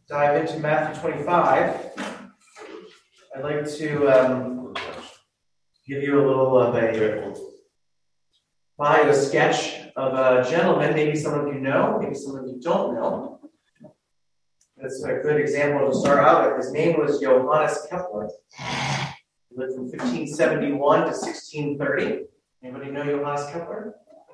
dive into Matthew 25, I'd like to give you a little of a bio sketch of a gentleman. Maybe some of you know, maybe some of you don't know. That's a good example to start out with. His name was Johannes Kepler. He lived from 1571 to 1630. Anybody know Johannes Kepler?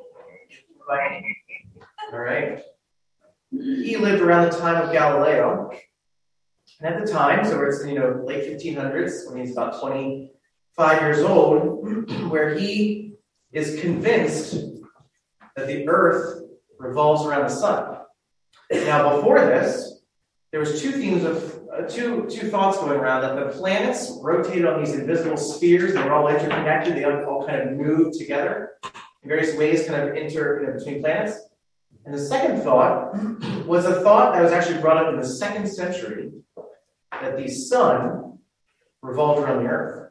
All right. He lived around the time of Galileo. And at the time, so it's late 1500s, when he's about 25 years old, where he is convinced that the earth revolves around the sun. Now, before this, there was two thoughts going around, that the planets rotated on these invisible spheres, and they were all interconnected, they all kind of moved together in various ways, kind of between planets. And the second thought was a thought that was actually brought up in the 2nd century, that the sun revolved around the earth.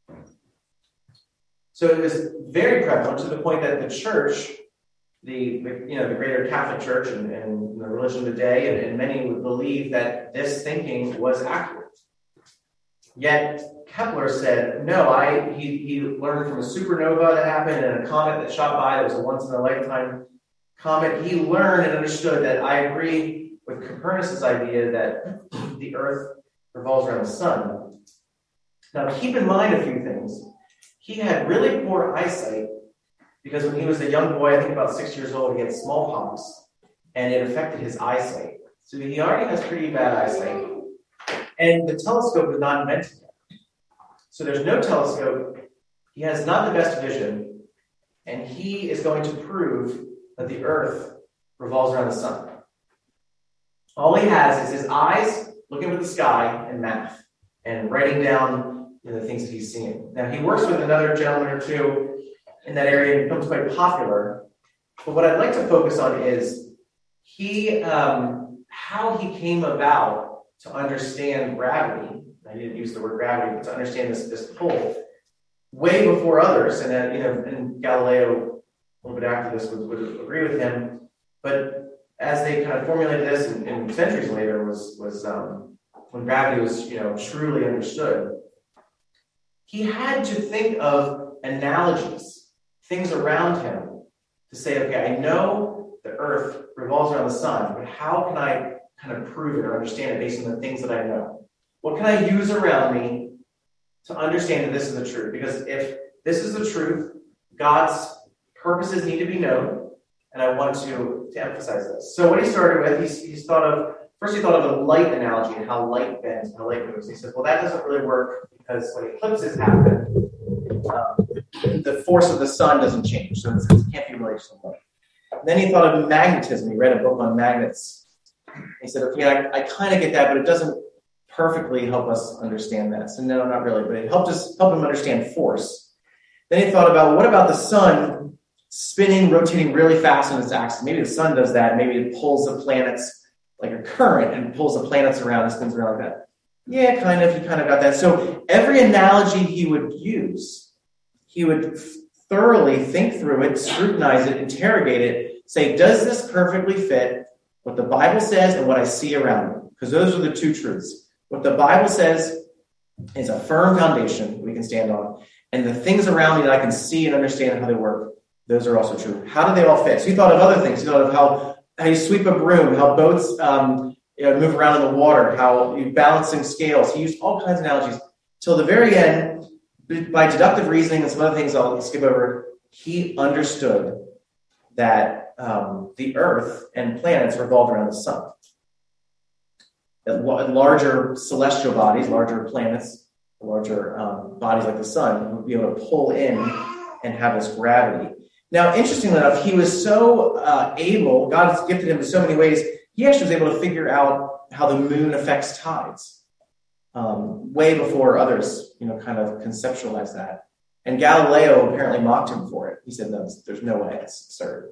So it was very prevalent to the point that the church, the greater Catholic Church and the religion of the day, and many would believe that this thinking was accurate. Yet Kepler said, no, he learned from a supernova that happened and a comet that shot by that was a once-in-a-lifetime comet. He learned and understood that I agree with Copernicus' idea that the earth revolves around the sun. Now, keep in mind a few things. He had really poor eyesight because when he was a young boy, I think about 6 years old, he had smallpox, and it affected his eyesight. So he already has pretty bad eyesight. And the telescope was not invented yet. So there's no telescope. He has not the best vision, and he is going to prove that the earth revolves around the sun. All he has is his eyes looking at the sky and math and writing down the things that he's seeing. Now, he works with another gentleman or two in that area and becomes quite popular. But what I'd like to focus on is how he came about to understand gravity. I didn't use the word gravity, but to understand this pull way before others. And and Galileo, a little bit after this, would agree with him. But as they kind of formulated this, and centuries later was when gravity was truly understood. He had to think of analogies, things around him, to say, okay, I know the earth revolves around the sun, but how can I kind of prove it or understand it based on the things that I know? What can I use around me to understand that this is the truth? Because if this is the truth, God's purposes need to be known, and I want to emphasize this. So what he started with, he thought of a light analogy and how light bends and how light moves. He said, well, that doesn't really work because when eclipses happen, the force of the sun doesn't change, so it can't be related to light. Then he thought of magnetism. He read a book on magnets. He said, okay, I kind of get that, but it doesn't perfectly help us understand that. So no, not really, but it helped him understand force. Then he thought about, what about the sun spinning, rotating really fast on its axis? Maybe the sun does that. Maybe it pulls the planets like a current and pulls the planets around and spins around like that. Yeah, kind of. He kind of got that. So every analogy he would use, he would thoroughly think through it, scrutinize it, interrogate it, say, does this perfectly fit what the Bible says and what I see around me? Because those are the two truths. What the Bible says is a firm foundation we can stand on, and the things around me that I can see and understand how they work, those are also true. How do they all fit? So he thought of other things. He thought of how you sweep a broom, how boats move around in the water, how you balancing scales. He used all kinds of analogies. Till the very end, by deductive reasoning and some other things I'll skip over, he understood that the earth and planets revolved around the sun. That larger celestial bodies, larger planets, larger bodies like the sun would be able to pull in and have this gravity. Now, interestingly enough, he was so able, God has gifted him in so many ways, he actually was able to figure out how the moon affects tides way before others, kind of conceptualized that. And Galileo apparently mocked him for it. He said, no, there's no way, it's absurd.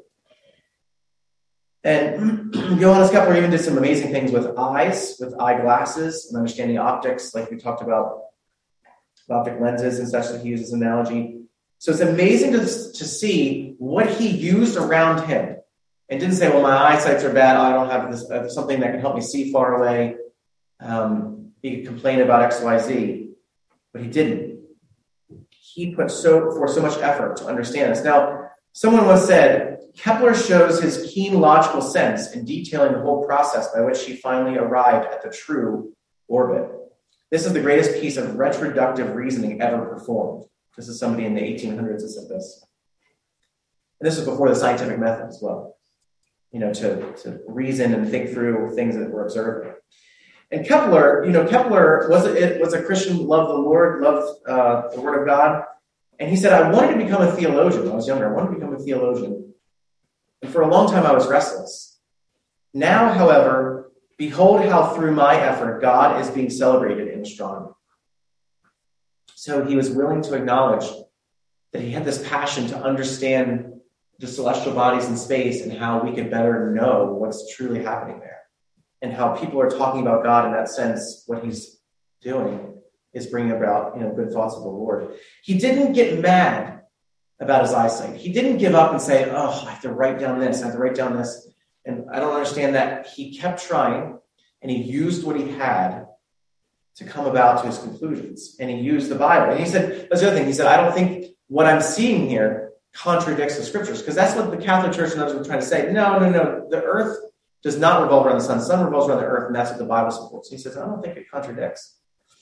And Johannes Kepler even did some amazing things with eyes, with eyeglasses, and understanding optics, like we talked about optic lenses and such that he uses an analogy. So it's amazing to see what he used around him. And didn't say, well, my eyesights are bad, I don't have this something that can help me see far away. He could complain about X, Y, Z, but he didn't. He put forth so much effort to understand this. Now, someone once said, Kepler shows his keen logical sense in detailing the whole process by which he finally arrived at the true orbit. This is the greatest piece of retroductive reasoning ever performed. This is somebody in the 1800s that said this. And this was before the scientific method as well, to reason and think through things that we're observing. And Kepler was a Christian, loved the Lord, loved the Word of God. And he said, I wanted to become a theologian. When I was younger, I wanted to become a theologian. And for a long time, I was restless. Now, however, behold how through my effort, God is being celebrated in astronomy. So he was willing to acknowledge that he had this passion to understand the celestial bodies in space and how we could better know what's truly happening there. And how people are talking about God in that sense, what he's doing is bringing about, good thoughts of the Lord. He didn't get mad about his eyesight. He didn't give up and say, I have to write down this, and I don't understand that. He kept trying, and he used what he had to come about to his conclusions. And he used the Bible. And he said, that's the other thing. He said, I don't think what I'm seeing here contradicts the scriptures, because that's what the Catholic Church and others were trying to say. No. The earth does not revolve around the sun. The sun revolves around the earth, and that's what the Bible supports. He says, I don't think it contradicts.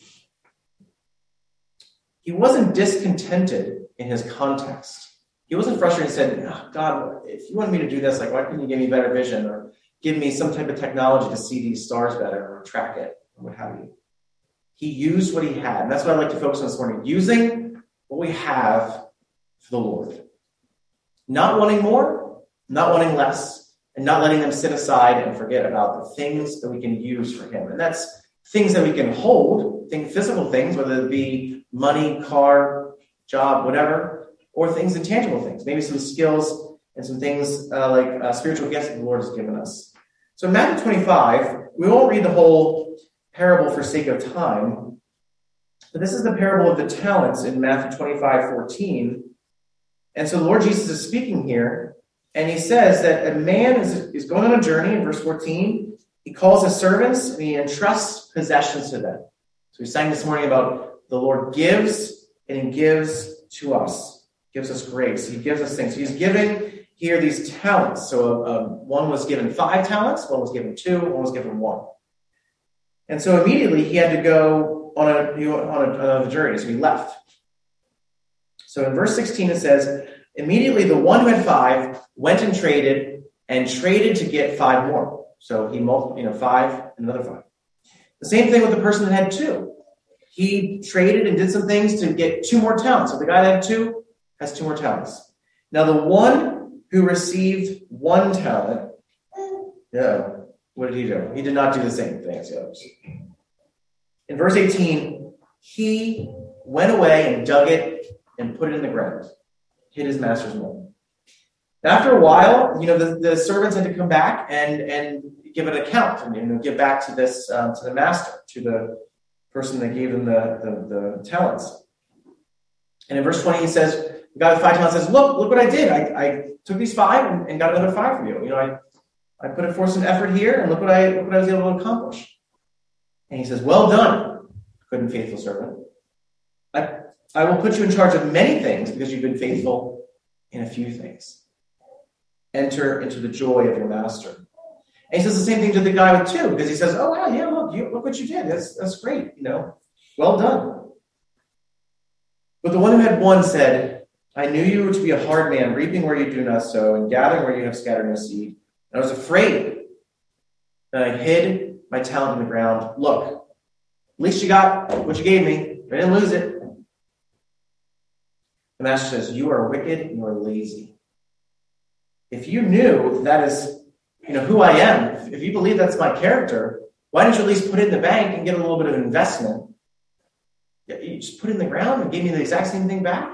He wasn't discontented in his context. He wasn't frustrated and said, God, if you want me to do this, why couldn't you give me better vision or give me some type of technology to see these stars better or track it or what have you. He used what he had. And that's what I'd like to focus on this morning. Using what we have for the Lord. Not wanting more, not wanting less, and not letting them sit aside and forget about the things that we can use for him. And that's things that we can hold, physical things, whether it be money, car, job, whatever, or things, intangible things, maybe some skills and some things like spiritual gifts that the Lord has given us. So in Matthew 25, we won't read the whole parable for sake of time, but this is the parable of the talents in Matthew 25:14. And so the Lord Jesus is speaking here, and he says that a man is going on a journey in verse 14. He calls his servants and he entrusts possessions to them. So we sang this morning about the Lord gives and he gives to us, gives us grace. He gives us things. So he's giving here these talents. So one was given 5 talents, one was given 2, one was given 1. And so immediately he had to go on another journey. So he left. So in verse 16 it says, immediately the one who had 5 went and traded to get 5 more. So he multiplied, 5 and another 5. The same thing with the person that had 2. He traded and did some things to get 2 more talents. So the guy that had 2 has 2 more talents. Now the one who received 1 talent, what did he do? He did not do the same thing as the others. In verse 18, he went away and dug it and put it in the ground, hid his master's money. After a while, the servants had to come back and give an account and give back to this to the master, to the person that gave them the talents. And in verse 20, he says, the guy with 5 talents says, look what I did. I took these 5 and got another 5 from you. I put forth some effort here, and look what I was able to accomplish. And he says, well done, good and faithful servant. I will put you in charge of many things because you've been faithful in a few things. Enter into the joy of your master. And he says the same thing to the guy with 2, because he says, oh, wow, yeah, look what you did. That's great, well done. But the one who had 1 said, I knew you were to be a hard man, reaping where you do not sow, and gathering where you have scattered no seed. And I was afraid, and I hid my talent in the ground. Look, at least you got what you gave me. I didn't lose it. The master says, you are wicked and you are lazy. If you knew that is, who I am, if you believe that's my character, why didn't you at least put it in the bank and get a little bit of investment? You just put it in the ground and gave me the exact same thing back?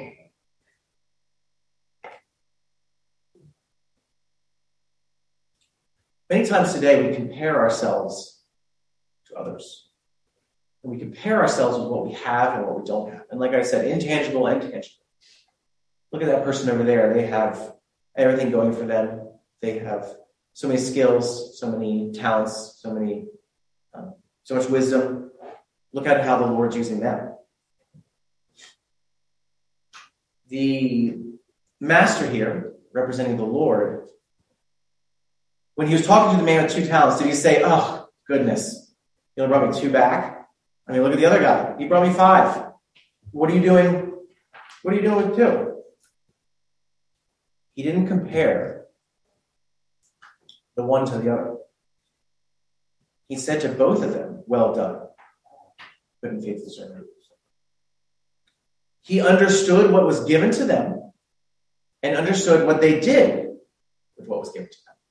Many times today we compare ourselves to others. And we compare ourselves with what we have and what we don't have. And like I said, intangible and tangible. Look at that person over there. They have everything going for them. They have so many skills, so many talents, so many so much wisdom. Look at how the Lord's using them. The master here, representing the Lord, when he was talking to the man with 2 talents, did he say, oh, goodness, you only brought me 2 back? I mean, look at the other guy. He brought me 5. What are you doing? What are you doing with 2? He didn't compare the one to the other. He said to both of them, well done, good and faithful servant. He understood what was given to them and understood what they did with what was given to them.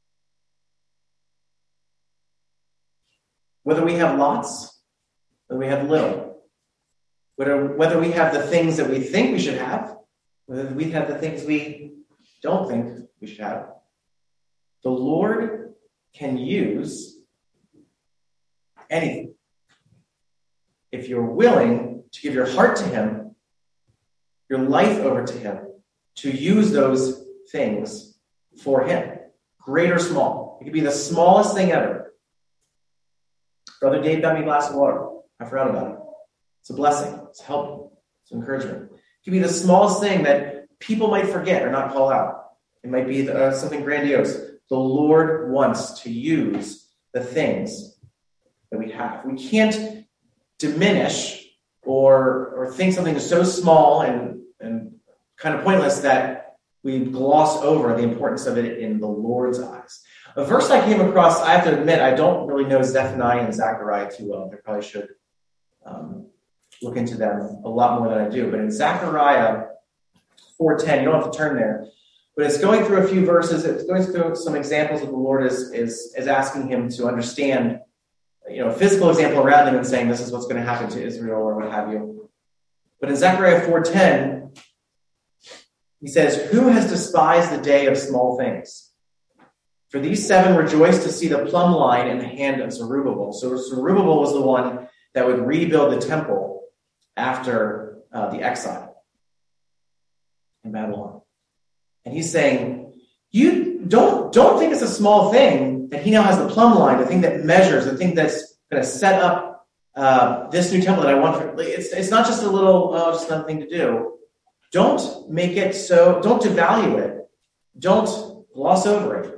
Whether we have lots, whether we have little, whether we have the things that we think we should have, whether we have the things we don't think we should have, the Lord can use anything. If you're willing to give your heart to him, your life over to him, to use those things for him, great or small. It could be the smallest thing ever. Brother Dave got me a glass of water. I forgot about it. It's a blessing. It's help. It's encouragement. It could be the smallest thing that people might forget or not call out. It might be something grandiose. The Lord wants to use the things that we have. We can't diminish or think something is so small and kind of pointless that we gloss over the importance of it in the Lord's eyes. A verse I came across, I have to admit, I don't really know Zephaniah and Zechariah too well. I probably should look into them a lot more than I do. But in Zechariah 4:10, you don't have to turn there, but it's going through a few verses. It's going through some examples of the Lord is asking him to understand, a physical example around him and saying this is what's going to happen to Israel or what have you. But in Zechariah 4:10, he says, who has despised the day of small things? For these 7 rejoice to see the plumb line in the hand of Zerubbabel. So Zerubbabel was the one that would rebuild the temple after the exile in Babylon. And he's saying, you don't think it's a small thing that he now has the plumb line, the thing that measures, the thing that's going to set up this new temple that I want. It's not just a little, just another thing to do. Don't make it so, don't devalue it. Don't gloss over it.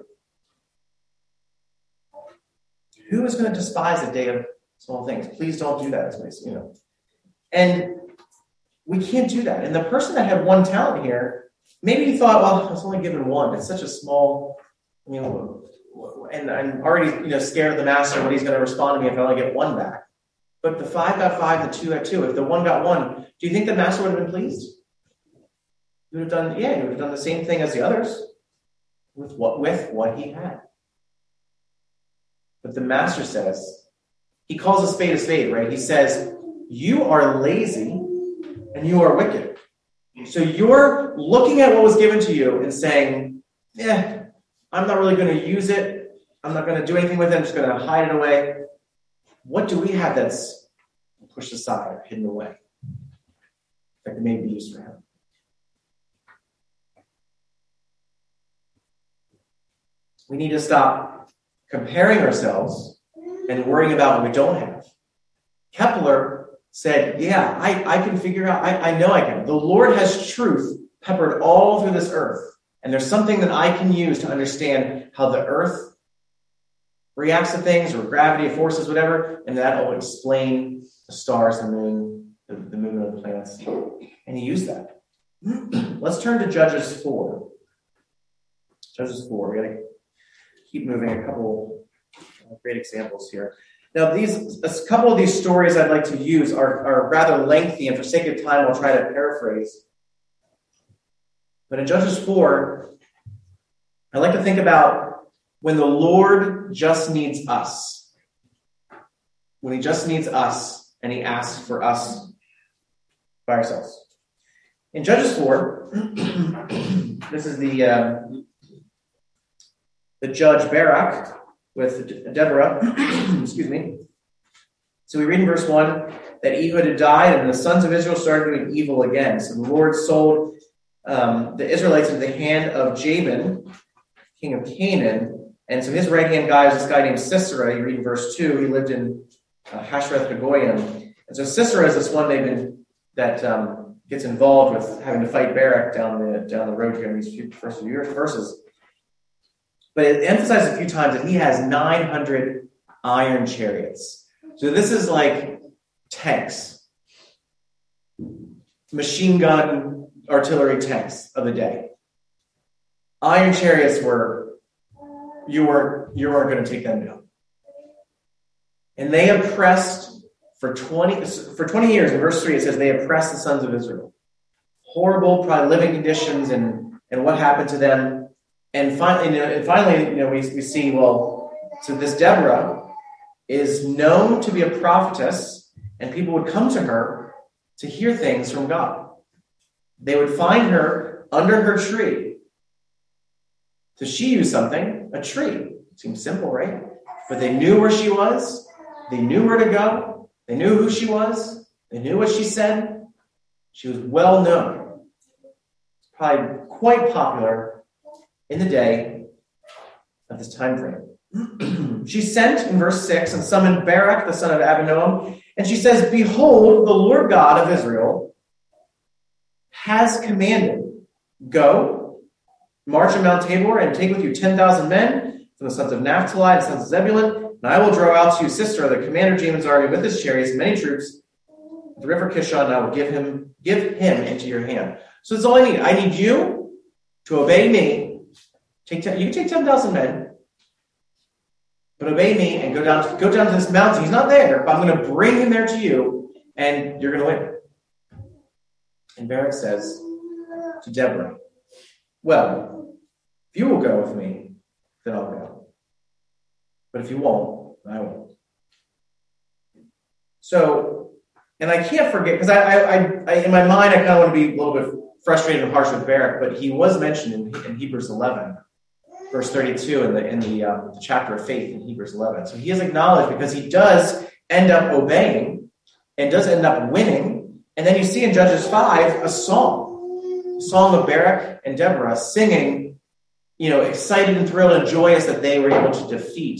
Who is going to despise the day of small things? Please don't do that. And we can't do that. And the person that had 1 talent here, maybe he thought, well, I was only given 1. It's such a small, and I'm already, scared of the master, what he's going to respond to me if I only get 1 back. But the 5 got 5, the 2 got 2. If the 1 got 1, do you think the master would have been pleased? He would have done the same thing as the others with what he had. But the master says, he calls a spade, right? He says, you are lazy and you are wicked. So you're looking at what was given to you and saying, I'm not really going to use it. I'm not going to do anything with it. I'm just going to hide it away. What do we have that's pushed aside or hidden away that may be used for him? We need to stop comparing ourselves and worrying about what we don't have. Kepler said, I can figure out, I know I can. The Lord has truth peppered all through this earth. And there's something that I can use to understand how the earth reacts to things or gravity, forces, whatever. And that will explain the stars, the moon and the planets. And he used that. Let's turn to Judges 4. Judges 4. We're going to keep moving. A couple great examples here. Now, a couple of these stories I'd like to use are rather lengthy, and for sake of time, I'll try to paraphrase. But in Judges 4, I like to think about when the Lord just needs us. When he just needs us, and he asks for us by ourselves. In Judges 4, this is the judge Barak with Deborah. Excuse me. So we read in verse 1 that Ehud had died and the sons of Israel started doing evil again. So the Lord sold the Israelites into the hand of Jabin, king of Canaan. And so his right-hand guy was this guy named Sisera. You read in verse 2. He lived in Hashereth Hagoyim. And so Sisera is this one that gets involved with having to fight Barak down the road here in these first few verses. But it emphasizes a few times that he has 900 iron chariots. So this is like tanks, machine gun artillery tanks of the day. Iron chariots you weren't going to take them down. And they oppressed for 20 years. In verse 3, it says they oppressed the sons of Israel. Horrible, probably living conditions and what happened to them. And finally, we see, so this Deborah is known to be a prophetess, and people would come to her to hear things from God. They would find her under her tree. So she used something, a tree. Seems simple, right? But they knew where she was. They knew where to go. They knew who she was. They knew what she said. She was well known. Probably quite popular in the day of this time frame. She sent, in verse 6, and summoned Barak, the son of Abinoam, and she says, "Behold, the Lord God of Israel has commanded, go, march on Mount Tabor, and take with you 10,000 men from the sons of Naphtali and sons of Zebulun, and I will draw out to you Sisera, the commander of Jamin's army, with his chariots, many troops, at the river Kishon, and I will give him into your hand." So that's all I need. I need you to obey me. You can take 10,000 men, but obey me and go down to this mountain. He's not there, but I'm going to bring him there to you, and you're going to win. And Barak says to Deborah, "Well, if you will go with me, then I'll go. But if you won't, I won't." So, and I can't forget, because I in my mind, I kind of want to be a little bit frustrated and harsh with Barak, but he was mentioned in Hebrews 11, verse 32, in the chapter of faith in Hebrews 11. So he is acknowledged because he does end up obeying and does end up winning. And then you see in Judges 5 a song of Barak and Deborah singing, excited and thrilled and joyous that they were able to defeat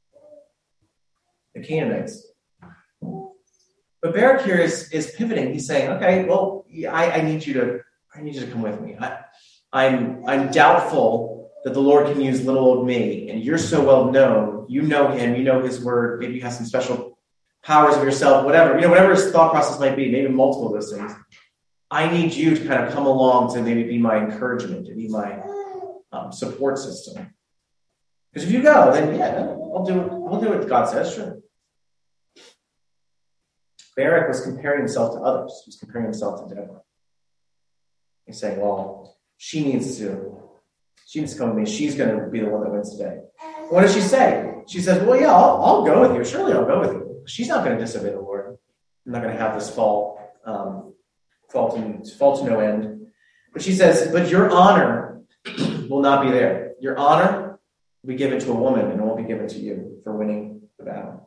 the Canaanites. But Barak here is pivoting. He's saying, "Okay, well, I need you to come with me. I'm doubtful that the Lord can use little old me, and you're so well known. You know him, you know his word. Maybe you have some special powers of yourself, whatever. Whatever his thought process might be, maybe multiple of those things. I need you to kind of come along to maybe be my encouragement, to be my support system. Because if you go, then we'll do what God says, sure." Barak was comparing himself to others. He was comparing himself to Deborah. He's saying, "Well, she needs to come with me. She's going to be the one that wins today." What does she say? She says, "Well, yeah, I'll go with you. Surely I'll go with you." She's not going to disobey the Lord. I'm not going to have this fall to no end. But she says, "But your honor will not be there. Your honor will be given to a woman, and it won't be given to you for winning the battle."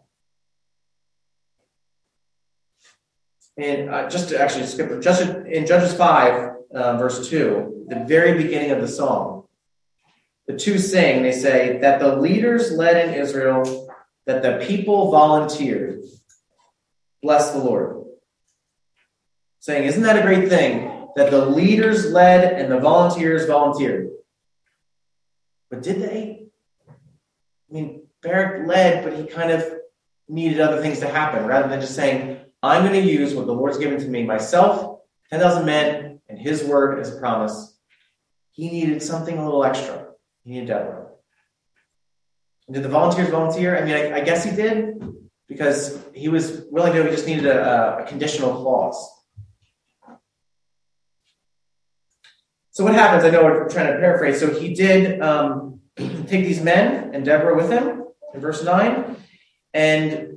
And just to actually skip it, just in Judges 5, verse 2, the very beginning of the song, the two sing, they say, "That the leaders led in Israel, that the people volunteered. Bless the Lord." Saying, isn't that a great thing? That the leaders led and the volunteers volunteered. But did they? Barak led, but he kind of needed other things to happen, rather than just saying, "I'm going to use what the Lord's given to me, myself, 10,000 men, and his word as a promise." He needed something a little extra. He needed Deborah. And did the volunteers volunteer? I guess he did, because he was willing to. He just needed a conditional clause. So what happens? I know we're trying to paraphrase. So he did take these men and Deborah with him in verse 9. And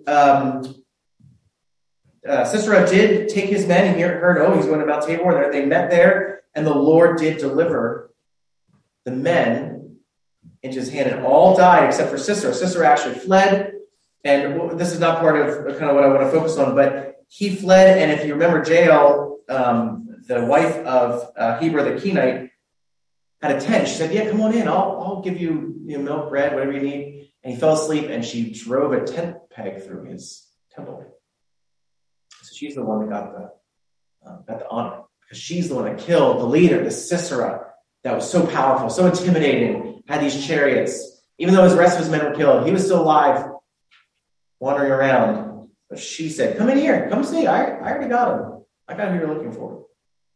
Sisera did take his men, and he heard, he's going to Mount Tabor. And they met there, and the Lord did deliver the men into his hand, and all died except for Sisera. Sisera actually fled, and this is not part of kind of what I want to focus on, but he fled, and if you remember, Jael, the wife of Heber the Kenite, had a tent. She said, "Yeah, come on in. I'll give you milk, bread, whatever you need." And he fell asleep, and she drove a tent peg through his temple. So she's the one that got the honor, because she's the one that killed the leader, the Sisera, that was so powerful, so intimidating, had these chariots. Even though the rest of his men were killed, he was still alive, wandering around. But she said, come in here, come see, I already got him. I got who you're looking for.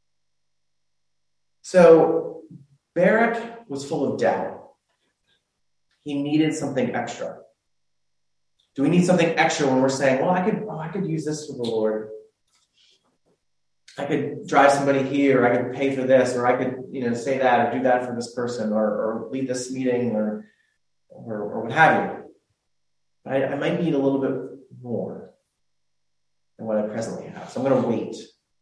So Barak was full of doubt. He needed something extra. Do we need something extra when we're saying, well, I could use this for the Lord. I could drive somebody here, or I could pay for this, or I could, say that or do that for this person, or lead this meeting, or what have you. But I might need a little bit more than what I presently have. So I'm going to wait.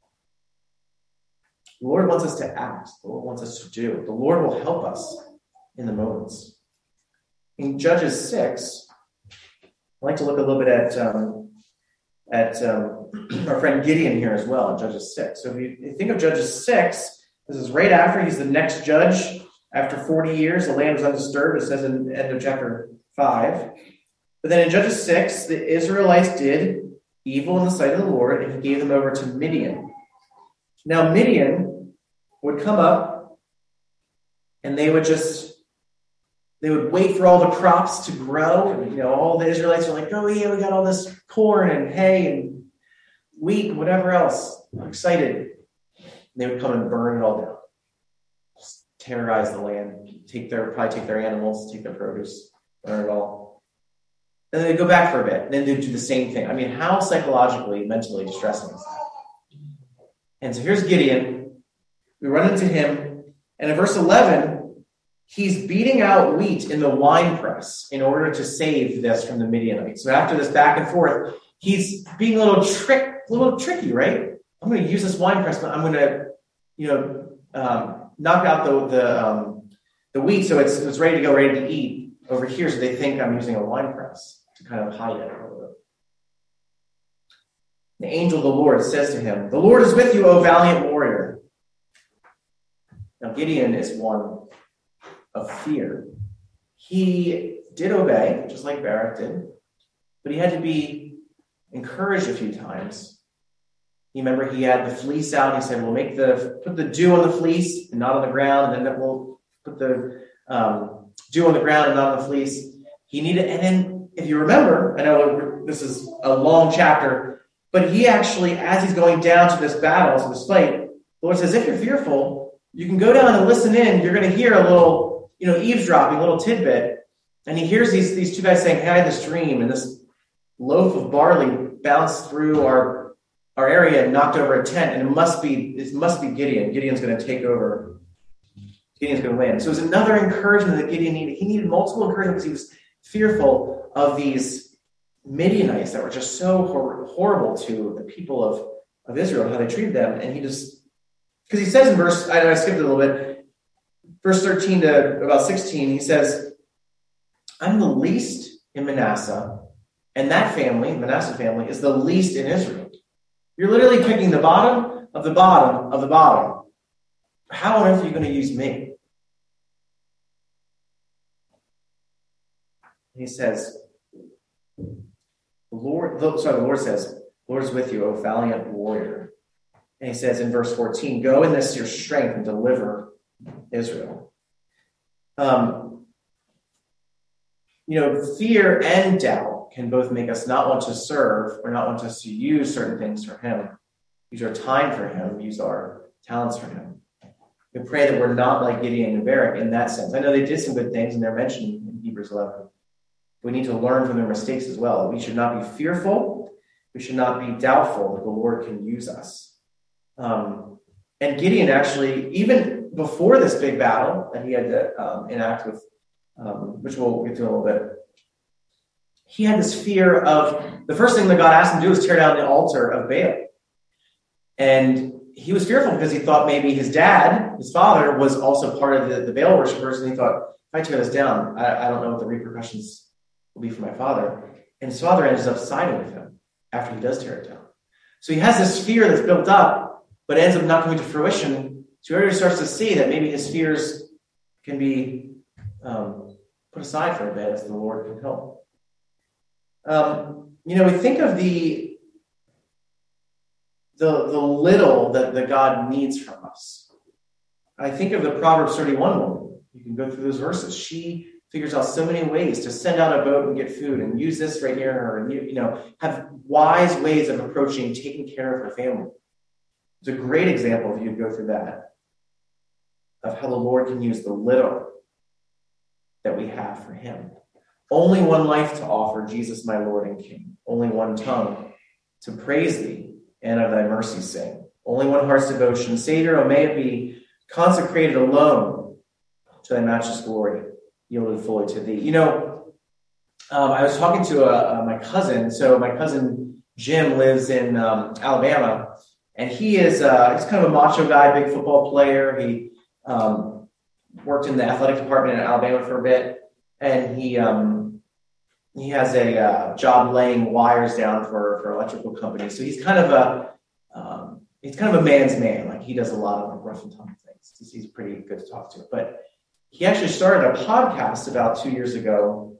The Lord wants us to act. The Lord wants us to do. The Lord will help us in the moments. In Judges 6, I'd like to look a little bit at our friend Gideon here as well in Judges 6. So if you think of Judges 6, this is right after he's the next judge. After 40 years, the land was undisturbed. It says in the end of chapter 5. But then in Judges 6, the Israelites did evil in the sight of the Lord, and he gave them over to Midian. Now Midian would come up, and they would wait for all the crops to grow. And, all the Israelites are like, oh yeah, we got all this corn and hay and wheat and whatever else. I'm excited. And they would come and burn it all down. Just terrorize the land. Probably take their animals, take their produce, burn it all. And then they'd go back for a bit. And then they'd do the same thing. I mean, how psychologically, mentally distressing is that? And so here's Gideon. We run into him. And in verse 11, he's beating out wheat in the wine press in order to save this from the Midianites. So after this back and forth, he's being a little tricky, right? I'm going to use this wine press, but I'm going to, knock out the wheat so it's ready to go, ready to eat over here. So they think I'm using a wine press to kind of hide it a little bit. The angel of the Lord says to him, "The Lord is with you, O valiant warrior." Now Gideon is one of fear. He did obey, just like Barak did, but he had to be encouraged a few times. You remember he had the fleece out. He said, "We'll put the dew on the fleece and not on the ground, and then we'll put the dew on the ground and not on the fleece." He needed, and then if you remember, I know this is a long chapter, but he actually, as he's going down to this battle, to this fight, the Lord says, "If you're fearful, you can go down and listen in. You're going to hear a little, eavesdropping, a little tidbit." And he hears these two guys saying, "Hey, I had this dream, and this loaf of barley bounced through our area and knocked over a tent, and it must be Gideon. Gideon's going to take over. Gideon's going to win." So it was another encouragement that Gideon needed. He needed multiple encouragement because he was fearful of these Midianites that were just so horrible to the people of Israel and how they treated them. And because he says in verse, I skipped it a little bit, verse 13 to about 16, he says, "I'm the least in Manasseh, and that family, Manasseh family, is the least in Israel." You're literally picking the bottom of the bottom of the bottom. How on earth are you going to use me? He says, the Lord says, "The Lord is with you, O valiant warrior." And he says in verse 14, "Go in this your strength and deliver Israel." Fear and doubt can both make us not want to serve or not want us to use certain things for him, use our time for him, use our talents for him. We pray that we're not like Gideon and Barak in that sense. I know they did some good things and they're mentioned in Hebrews 11. We need to learn from their mistakes as well. We should not be fearful. We should not be doubtful that the Lord can use us. And Gideon actually, even before this big battle that he had to enact with, which we'll get to in a little bit, he had this fear of, the first thing that God asked him to do was tear down the altar of Baal. And he was fearful because he thought maybe his dad, his father, was also part of the Baal worshipers. And he thought, if I tear this down, I don't know what the repercussions will be for my father. And his father ends up siding with him after he does tear it down. So he has this fear that's built up, but ends up not coming to fruition. So he already starts to see that maybe his fears can be put aside for a bit as the Lord can help. we think of the little that God needs from us. I think of the Proverbs 31 woman. You can go through those verses. She figures out so many ways to send out a boat and get food and use this right near her and, have wise ways of approaching taking care of her family. It's a great example if you go through that, of how the Lord can use the little that we have for him. Only one life to offer, Jesus, my Lord and King. Only one tongue to praise thee and of thy mercy sing. Only one heart's devotion. Savior, oh, may it be consecrated alone to thy matchless glory, yielded fully to thee. I was talking to my cousin. So my cousin Jim lives in Alabama, and he is he's kind of a macho guy, big football player. He worked in the athletic department in Alabama for a bit, and he has a job laying wires down for electrical companies. So he's kind of a man's man. Like, he does a lot of rough and tumble things. He's pretty good to talk to. But he actually started a podcast about 2 years ago,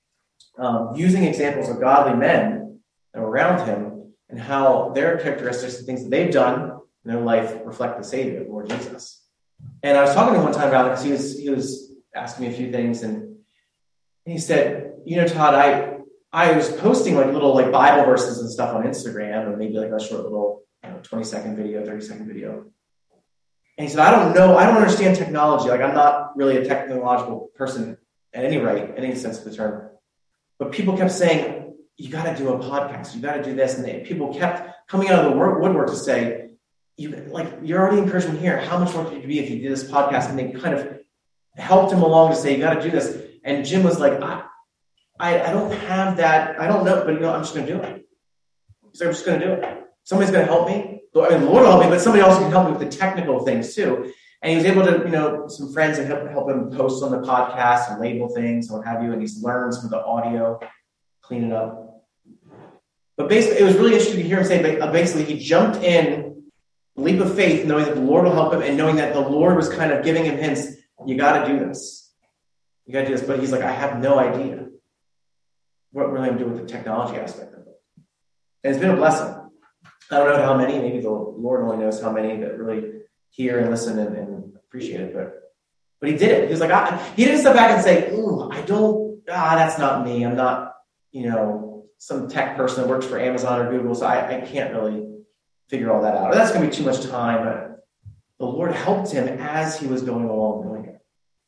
using examples of godly men that were around him and how their characteristics and things that they've done in their life reflect the Savior, the Lord Jesus. And I was talking to him one time about it because he was asking me a few things, and he said, Todd, I was posting little Bible verses and stuff on Instagram, and maybe a short little 20-second video, 30-second video. And he said, I don't understand technology. I'm not really a technological person at any rate, in any sense of the term. But people kept saying, you got to do a podcast. You got to do this. And people kept coming out of the woodwork to say, you're already encouraging here. How much more could you be if you did this podcast? And they kind of helped him along to say, you got to do this. And Jim was like, I don't have that. I don't know, but I'm just going to do it. So I'm just going to do it. Somebody's going to help me. The Lord will help me, but somebody else can help me with the technical things too. And he was able to, some friends that help him post on the podcast and label things and what have you. And he's learned some of the audio, clean it up. But basically, it was really interesting to hear him say, basically, he jumped in, leap of faith, knowing that the Lord will help him and knowing that the Lord was kind of giving him hints. You got to do this. You got to do this. But he's like, I have no idea what really I'm doing with the technology aspect of it. And it's been a blessing. I don't know how many, maybe the Lord only knows how many that really hear and listen and appreciate it, but he did it. He was like, he didn't step back and say, that's not me. I'm not, some tech person that works for Amazon or Google, so I can't really figure all that out. Or that's going to be too much time. But the Lord helped him as he was going along doing it.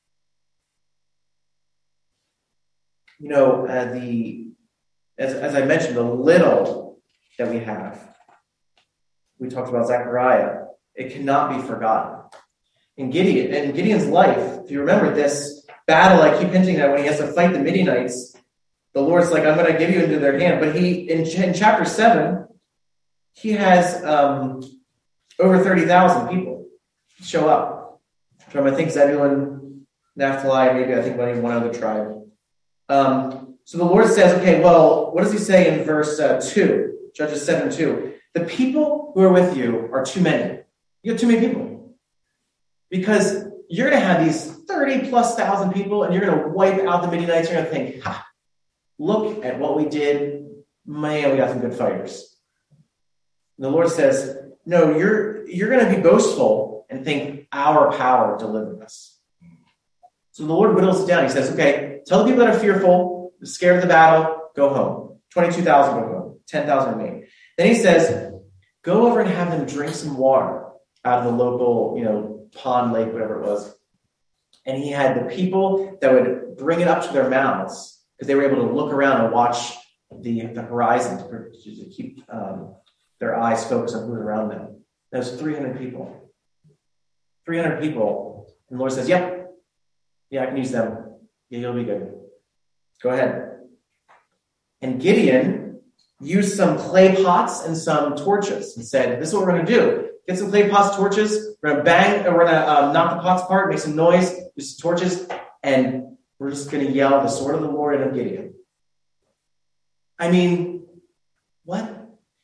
As I mentioned, the little that we have, we talked about Zechariah, it cannot be forgotten. In Gideon's life, if you remember this battle, I keep hinting at when he has to fight the Midianites, the Lord's like, I'm going to give you into their hand. But in chapter 7, he has over 30,000 people show up from, I think, Zebulun, Naphtali, maybe I think one other tribe. So the Lord says, okay, well, what does he say in verse 2? Judges 7:2. The people who are with you are too many. You have too many people. Because you're going to have these 30,000+ people, and you're going to wipe out the Midianites. You're going to think, look at what we did. Man, we got some good fighters. And the Lord says, no, you're going to be boastful and think our power delivered us. So the Lord whittles it down. He says, okay, tell the people that are fearful, scared of the battle, go home. 22,000 go home. 10,000 remain. Then he says, go over and have them drink some water out of the local, pond, lake, whatever it was. And he had the people that would bring it up to their mouths because they were able to look around and watch the horizon to keep their eyes focused on who's around them. That was 300 people. 300 people. And the Lord says, yep. Yeah, I can use them. Yeah, you'll be good. Go ahead. And Gideon used some clay pots and some torches and said, this is what we're going to do. Get some clay pots, torches. We're going to knock the pots apart, make some noise, use some torches, and we're just going to yell the sword of the Lord and of Gideon. I mean, what?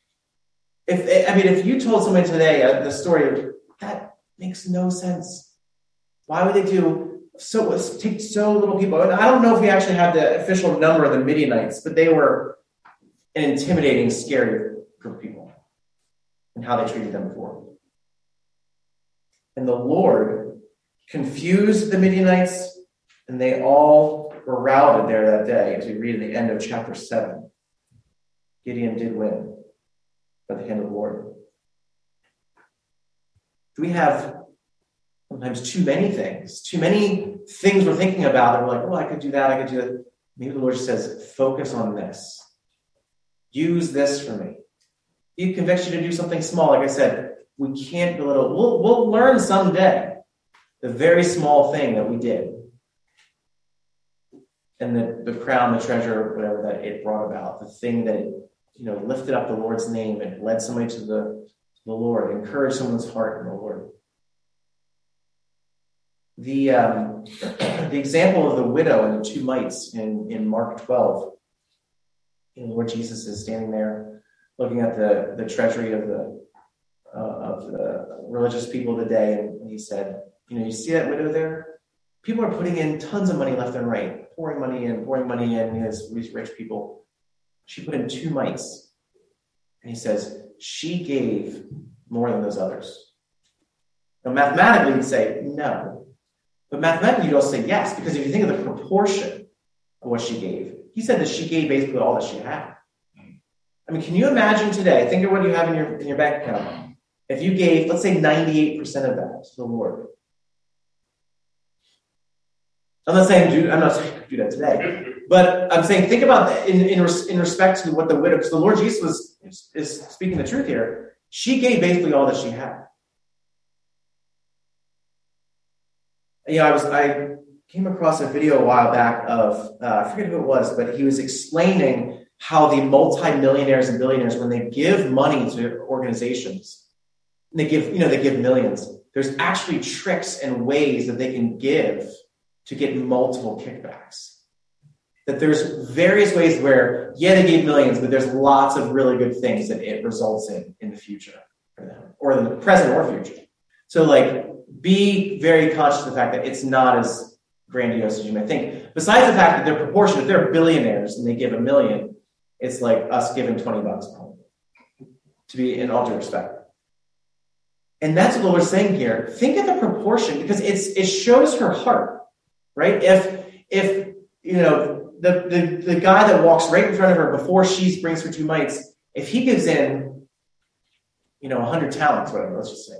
If you told somebody today the story, that makes no sense. Why would they take so little people? And I don't know if we actually have the official number of the Midianites, but they were an intimidating, scary group of people and how they treated them before. And the Lord confused the Midianites, and they all were routed there that day, as we read at the end of chapter 7. Gideon did win by the hand of the Lord. Do we have sometimes too many things we're thinking about that we're like, oh, I could do that, I could do that. Maybe the Lord says, focus on this. Use this for me. He convicts you to do something small. Like I said, we can't belittle. We'll learn someday the very small thing that we did. And the crown, the treasure, whatever that it brought about, the thing that it, lifted up the Lord's name and led somebody to the Lord, encouraged someone's heart in the Lord. The example of the widow and the two mites in Mark 12, the Lord Jesus is standing there looking at the treasury of the religious people of the day, and he said, you see that widow there? People are putting in tons of money left and right, pouring money in, these rich people. She put in 2 mites. And he says, she gave more than those others. Now, mathematically, you'd say no. But mathematically, you'd also say yes, because if you think of the proportion of what she gave, he said that she gave basically all that she had. I mean, can you imagine today, think of what you have in your bank account. If you gave, let's say 98% of that to the Lord. I'm not saying do that today, but I'm saying think about that in respect to what the widow, because the Lord Jesus is speaking the truth here. She gave basically all that she had. I came across a video a while back of I forget who it was, but he was explaining how the multi-millionaires and billionaires, when they give money to organizations, they give millions. There's actually tricks and ways that they can give to get multiple kickbacks. That there's various ways where, they gave millions, but there's lots of really good things that it results in the future for them, or in the present or future. So, be very conscious of the fact that it's not as grandiose as you may think. Besides the fact that they're proportionate, if they're billionaires and they give $1 million, it's like us giving $20 probably, to be in all due respect. And that's what the Lord's saying here. Think of the proportion, because it shows her heart, right? If the guy that walks right in front of her before she brings her 2 mites, if he gives in, 100 talents, whatever, let's just say.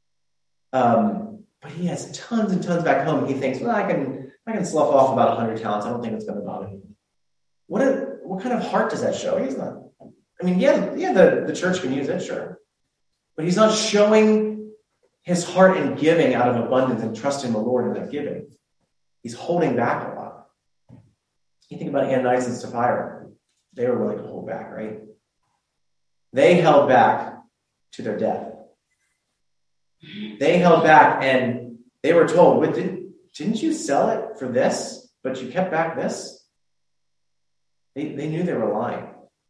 But he has tons and tons back home. He thinks, well, I can slough off about 100 talents. I don't think it's going to bother me. What kind of heart does that show? He's not. I mean, the church can use it, sure, but he's not showing his heart in giving out of abundance and trusting the Lord in that giving. He's holding back a lot. You think about Ananias and Sapphira; they were willing to hold back, right? They held back to their death. They held back, and they were told, didn't you sell it for this, but you kept back this? They knew they were lying.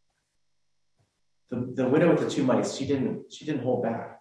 The widow with the 2 mites, she didn't hold back.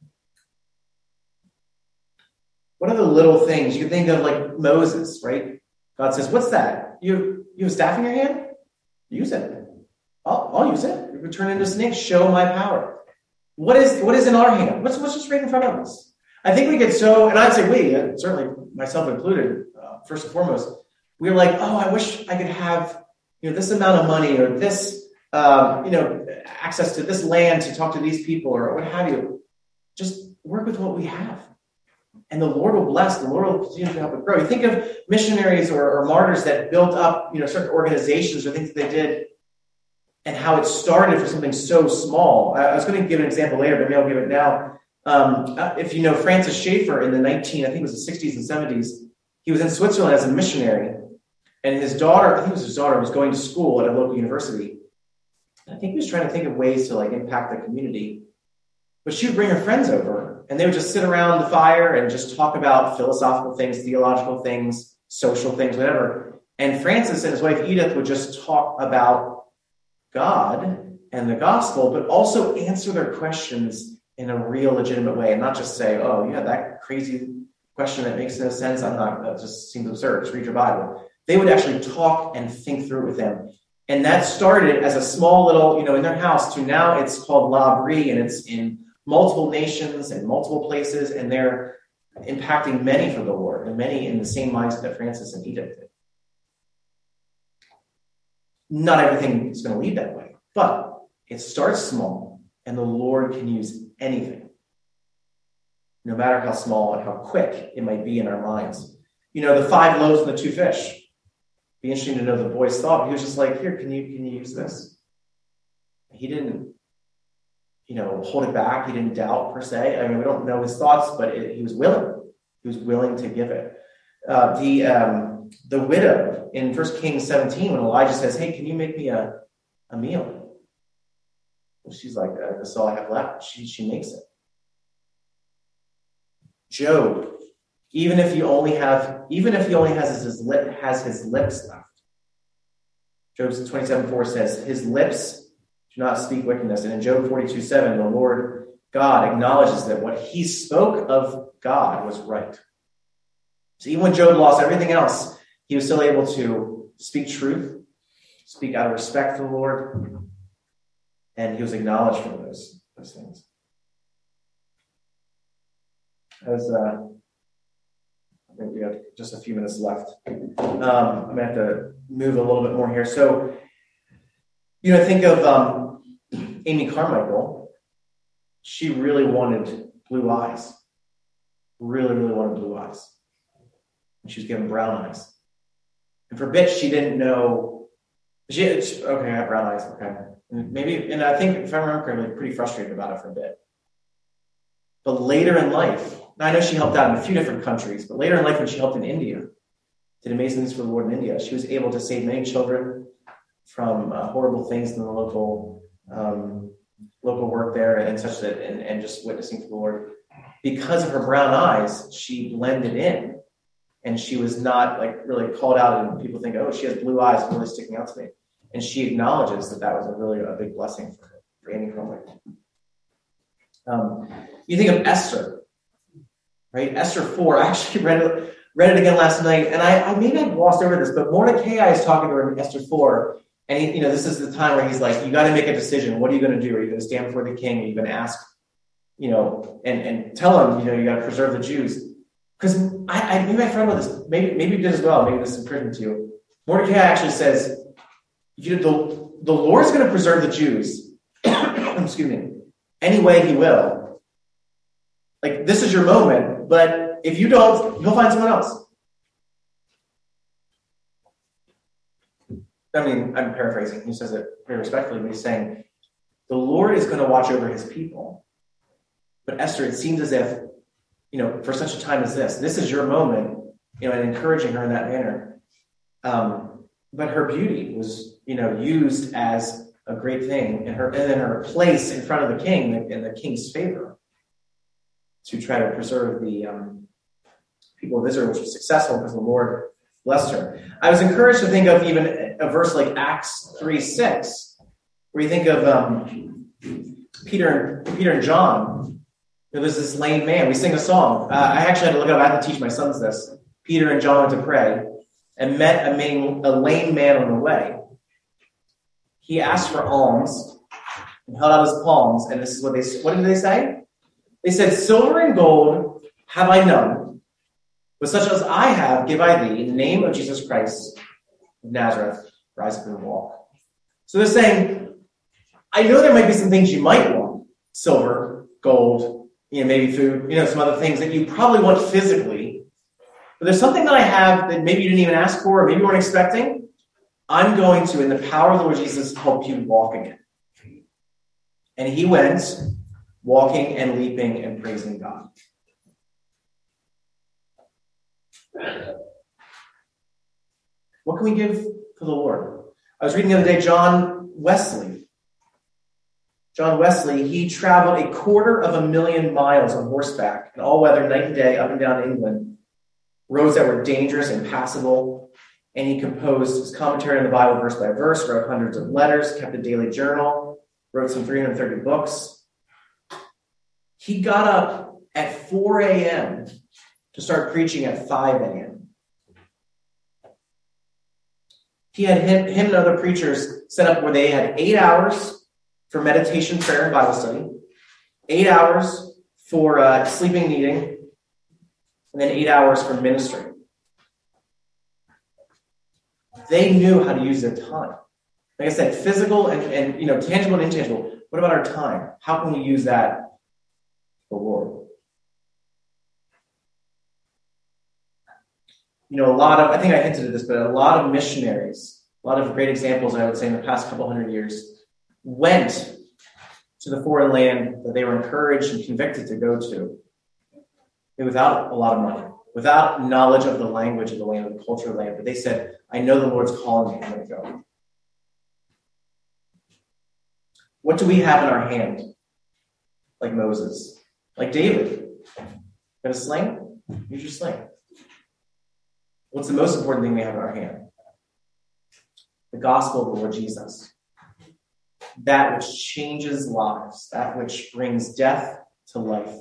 What are the little things? You can think of like Moses, right? God says, what's that? You have a staff in your hand? Use it. I'll use it. You can turn into a snake, show my power. What is in our hand? What's just right in front of us? I think we get so, and I'd say we, certainly myself included, first and foremost, we're like, oh, I wish I could have, this amount of money, or this, access to this land to talk to these people, or what have you. Just work with what we have. And the Lord will bless. The Lord will continue to help it grow. You think of missionaries or martyrs that built up, certain organizations or things that they did, and how it started for something so small. I was going to give an example later, but maybe I'll give it now. If you know Francis Schaeffer in the 60s and 70s, he was in Switzerland as a missionary, and his daughter, was going to school at a local university. And I think he was trying to think of ways to impact the community. But she would bring her friends over, and they would just sit around the fire and just talk about philosophical things, theological things, social things, whatever. And Francis and his wife Edith would just talk about God and the gospel, but also answer their questions in a real, legitimate way, and not just say, oh, you had that crazy question that makes no sense. That just seems absurd. Just read your Bible. They would actually talk and think through it with them. And that started as a small little, in their house, to now it's called L'Abri, and it's in multiple nations and multiple places, and they're impacting many for the Lord, and many in the same mindset that Francis and Edith did. Not everything is going to lead that way, but it starts small, and the Lord can use anything, no matter how small and how quick it might be in our minds. The 5 loaves and the 2 fish. Be interesting to know the boy's thought. He was just like, here, can you use this? He didn't, hold it back. He didn't doubt per se. I mean, we don't know his thoughts, but he was willing. He was willing to give it. The widow in 1 Kings 17, when Elijah says, hey, can you make me a meal? Well, she's like, that's all I have left. She makes it. Job, even if he only has his lips left. Job 27:4 says, his lips do not speak wickedness. And in Job 42:7, the Lord God acknowledges that what he spoke of God was right. So even when Job lost everything else, he was still able to speak truth, speak out of respect for the Lord, and he was acknowledged for those things. I think we have just a few minutes left. I'm going to have to move a little bit more here. So, think of Amy Carmichael. She really wanted blue eyes. Really, really wanted blue eyes. And she was given brown eyes. And for a bit, she didn't know. Okay, I have brown eyes. Okay. And I think, if I remember correctly, pretty frustrated about it for a bit. But later in life, now I know she helped out in a few different countries, but later in life when she helped in India, did amazing things for the Lord in India, she was able to save many children from horrible things in the local work there and such that, and just witnessing for the Lord. Because of her brown eyes, she blended in, and she was not really called out, and people think, oh, she has blue eyes, really sticking out to me. And she acknowledges that was a big blessing for her, for Amy Carmichael. You think of Esther, right? Esther 4. I actually read it again last night, and I maybe I glossed over this, but Mordecai is talking to her in Esther 4, and this is the time where he's like, you got to make a decision. What are you going to do? Are you going to stand before the king? Are you going to ask, and tell him, you got to preserve the Jews? Because maybe I found about this. Maybe you did as well. Maybe this is encouraging to you. Mordecai actually says, the Lord's going to preserve the Jews. Excuse me. Any way he will. This is your moment, but if you don't, he'll find someone else. I mean, I'm paraphrasing. He says it very respectfully, but he's saying, the Lord is going to watch over his people. But Esther, it seems as if, for such a time as this is your moment, and encouraging her in that manner. But her beauty was, used as a great thing, and then her place in front of the king in the king's favor to try to preserve the people of Israel, which was successful because the Lord blessed her. I was encouraged to think of even a verse like Acts 3:6, where you think of Peter and John. There's this lame man. We sing a song. I actually had to look up. I had to teach my sons this. Peter and John went to pray and met a lame man on the way. He asked for alms and held out his palms, and this is what did they say? They said, silver and gold have I none, but such as I have give I thee. In the name of Jesus Christ of Nazareth, rise up and walk. So they're saying, I know there might be some things you might want, silver, gold, maybe food, some other things that you probably want physically, but there's something that I have that maybe you didn't even ask for, or maybe you weren't expecting. I'm going to, in the power of the Lord Jesus, help you walk again. And he went walking and leaping and praising God. What can we give for the Lord? I was reading the other day, John Wesley, he traveled 250,000 miles on horseback in all weather, night and day, up and down England, roads that were dangerous, impassable, and he composed his commentary on the Bible verse by verse, wrote hundreds of letters, kept a daily journal, wrote some 330 books. He got up at 4 a.m. to start preaching at 5 a.m. He had him and other preachers set up where they had 8 hours for meditation, prayer, and Bible study, 8 hours for sleeping and eating, and then 8 hours for ministry. They knew how to use their time. Like I said, physical and tangible and intangible. What about our time? How can we use that for the Lord? I think I hinted at this, but a lot of missionaries, a lot of great examples, I would say, in the past couple hundred years, went to the foreign land that they were encouraged and convicted to go to without a lot of money, without knowledge of the language of the land, of the culture of the land. But they said, I know the Lord's calling me, I'm going to go. What do we have in our hand? Like Moses, like David. Got a sling? Use your sling. What's the most important thing we have in our hand? The gospel of the Lord Jesus. That which changes lives, that which brings death to life.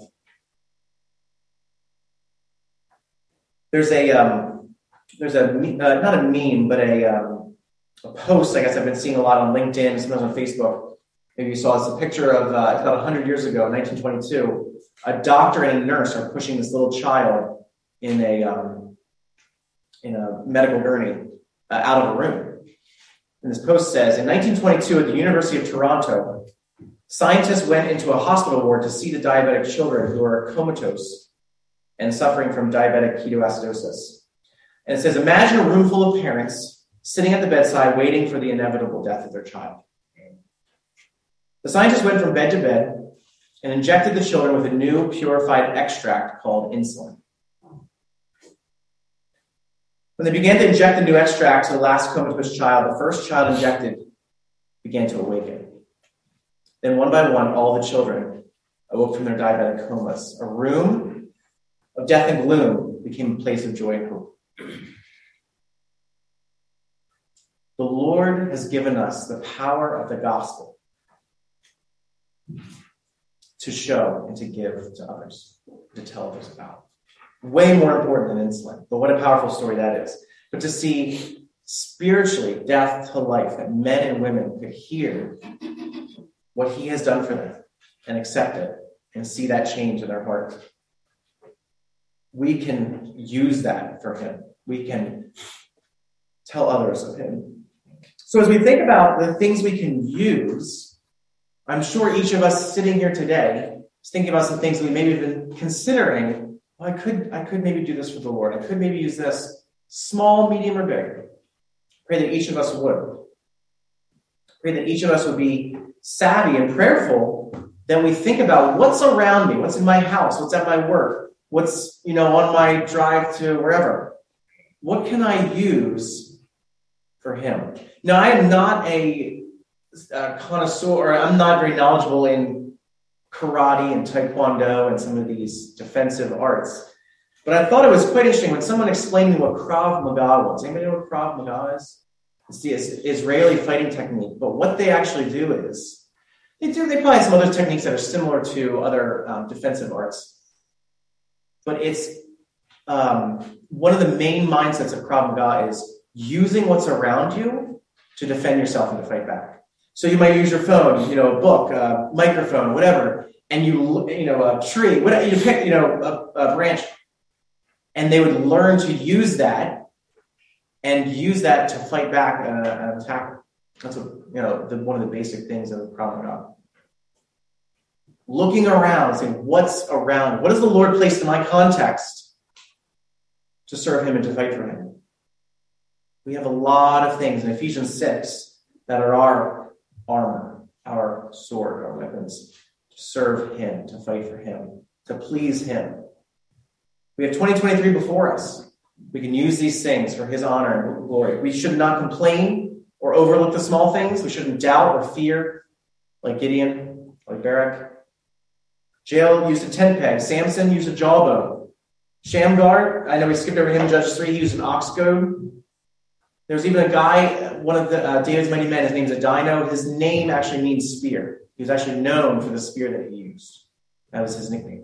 There's not a meme, but a post, I guess I've been seeing a lot on LinkedIn, sometimes on Facebook. Maybe you saw it's a picture of about 100 years ago, 1922. A doctor and a nurse are pushing this little child in a medical gurney out of a room. And this post says, in 1922 at the University of Toronto, scientists went into a hospital ward to see the diabetic children who are comatose and suffering from diabetic ketoacidosis. And it says, imagine a room full of parents sitting at the bedside waiting for the inevitable death of their child. The scientists went from bed to bed and injected the children with a new purified extract called insulin. When they began to inject the new extract to the last comatose child, the first child injected began to awaken. Then one by one, all the children awoke from their diabetic comas. A room of death and gloom became a place of joy and hope. The Lord has given us the power of the gospel to show and to give to others, to tell others about. Way more important than insulin. But what a powerful story that is. But to see spiritually death to life, that men and women could hear what he has done for them and accept it and see that change in their heart. We can use that for him. We can tell others of him. So as we think about the things we can use, I'm sure each of us sitting here today is thinking about some things we maybe have been considering. Well, I could maybe do this for the Lord. I could maybe use this, small, medium, or big. Pray that each of us would. Pray that each of us would be savvy and prayerful. That we think about what's around me, what's in my house, what's at my work, what's on my drive to wherever. What can I use for him? Now, I am not a connoisseur, or I'm not very knowledgeable in karate and taekwondo and some of these defensive arts. But I thought it was quite interesting when someone explained to me what Krav Maga was. Anybody know what Krav Maga is? It's the Israeli fighting technique. But what they actually do is, they probably have some other techniques that are similar to other defensive arts. But it's one of the main mindsets of Krav Maga is using what's around you to defend yourself and to fight back. So you might use your phone, a book, a microphone, whatever, and a tree, whatever, you pick, a branch, and they would learn to use that and use that to fight back an attacker. That's what, one of the basic things of Krav Maga. Looking around, saying, what's around? What has the Lord placed in my context to serve him and to fight for him? We have a lot of things in Ephesians 6 that are our armor, our sword, our weapons, to serve him, to fight for him, to please him. We have 2023 before us. We can use these things for his honor and glory. We should not complain or overlook the small things. We shouldn't doubt or fear, like Gideon, like Barak. Jael used a tent peg. Samson used a jawbone. Shamgar, I know we skipped over him in Judges 3, he used an ox goad. There's even a guy, one of David's mighty men, his name's Adino. His name actually means spear. He was actually known for the spear that he used. That was his nickname.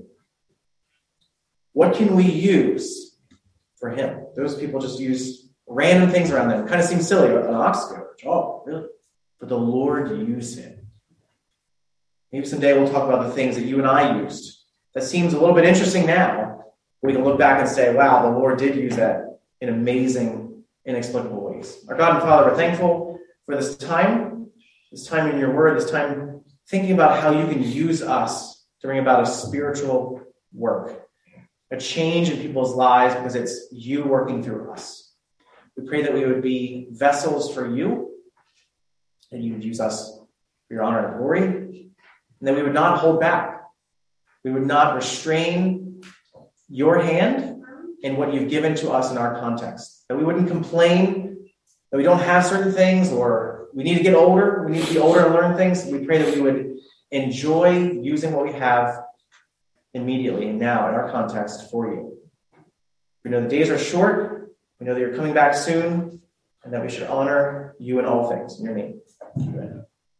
What can we use for him? Those people just use random things around them. It kind of seems silly, but an ox goad. Oh, really? but the Lord used it. Maybe someday we'll talk about the things that you and I used. That seems a little bit interesting now. We can look back and say, wow, the Lord did use that in amazing, inexplicable ways. Our God and Father, we're thankful for this time in your word, this time thinking about how you can use us to bring about a spiritual work, a change in people's lives because it's you working through us. We pray that we would be vessels for you, that you would use us for your honor and glory, and that we would not hold back. We would not restrain your hand in what you've given to us in our context. That we wouldn't complain that we don't have certain things or we need to get older. We need to be older and learn things. We pray that we would enjoy using what we have immediately and now in our context for you. We know the days are short. We know that you're coming back soon and that we should honor you in all things. In your name. Amen.